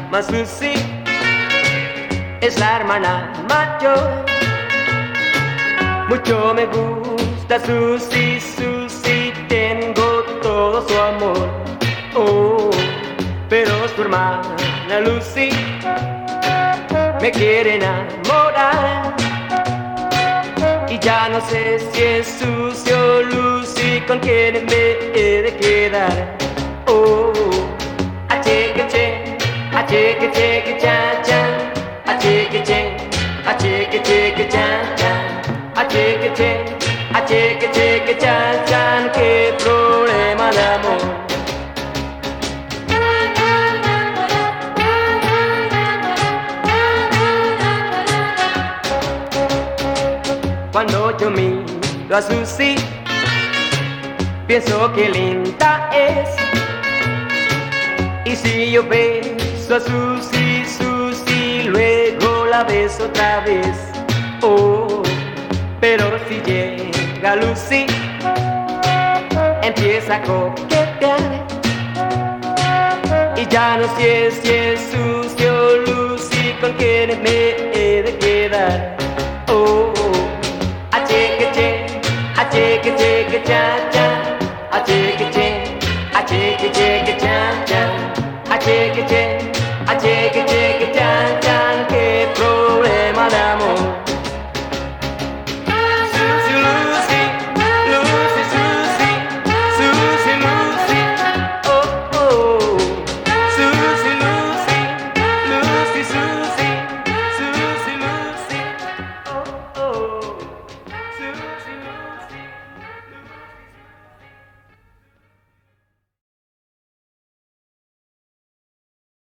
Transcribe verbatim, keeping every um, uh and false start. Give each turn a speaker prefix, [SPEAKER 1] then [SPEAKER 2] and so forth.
[SPEAKER 1] mas Lucy es la hermana mayor. Mucho me gusta Susi, Susi, tengo todo su amor. Oh, pero su hermana Lucy me quiere enamorar. Y ya no sé si es Susi o Lucy con quien me he de quedar. Oh, a cheque che, a cheque cheque cha cha, a cheque che, a cheque cheque cha cha, a cheque che, a cheque cheque cha cha, qué problema de amor. Cuando yo miro a Susi, pienso que linda es. Y si yo beso a Susi, Susi, luego la beso otra vez. Oh, pero si llega Lucy, empieza a coquetear. Y ya no sé si es Susi o Lucy con quien me he de quedar. Oh,